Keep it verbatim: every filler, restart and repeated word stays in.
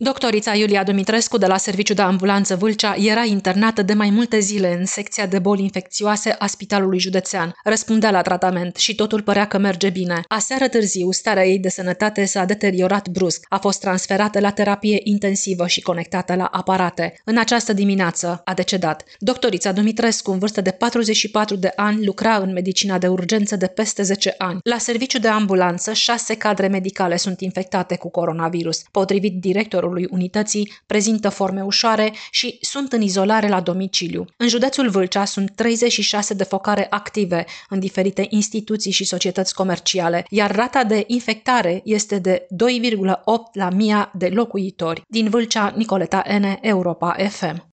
Doctorița Iulia Dumitrescu de la Serviciul de Ambulanță Vâlcea era internată de mai multe zile în secția de boli infecțioase a Spitalului Județean. Răspundea la tratament și totul părea că merge bine. Aseară târziu, starea ei de sănătate s-a deteriorat brusc. A fost transferată la terapie intensivă și conectată la aparate. În această dimineață a decedat. Doctorița Dumitrescu, în vârstă de patruzeci și patru de ani, lucra în medicina de urgență de peste zece ani. La Serviciul de Ambulanță, șase cadre medicale sunt infectate cu coronavirus. Potrivit directorului unității, prezintă forme ușoare și sunt în izolare la domiciliu. În județul Vâlcea sunt treizeci și șase de focare active în diferite instituții și societăți comerciale, iar rata de infectare este de doi virgulă opt la mie de locuitori. Din Vâlcea, Nicoleta N, Europa F M.